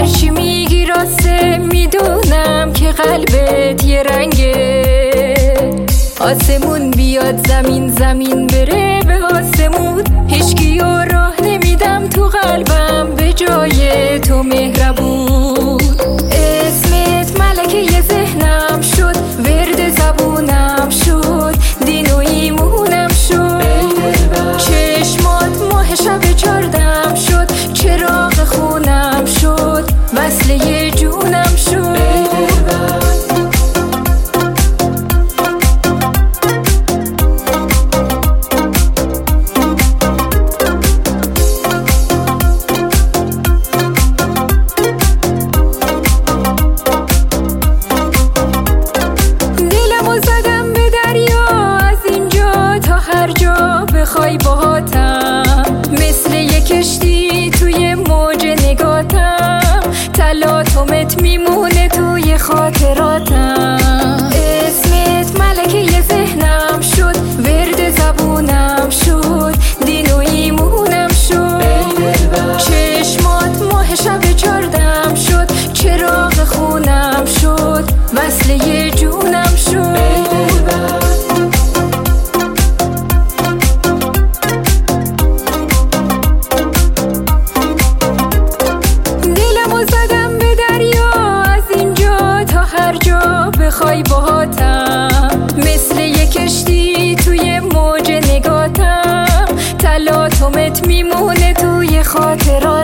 هرچی میگی راسته، میدونم که قلبت یه رنگه. آسمون بیاد زمین، زمین بره به آسمون، هیچکی راه نمیدم تو قلبم به جای تو مهربون. اسمت ملکه ذهنم شد، ورد زبونم شد، دین و ایمونم شد. چشمات ماه شب چردم شد، چراغ خونم شد، وصله جونم شد. بخوای باهاتم مثل یک کشتی توی موج نگاتم، تلاطمت میمونه توی خاطراتم. اسمت ملکه ذهنم شد، ورد زبونم شد، دین و ایمونم شد. چشمات ماه شب چردم شد، چراغ خونم شد، وصله جونم شد. بخوای باهاتم مثل یک کشتی توی موج نگاتم، تلاطمت میمونه توی خاطرات.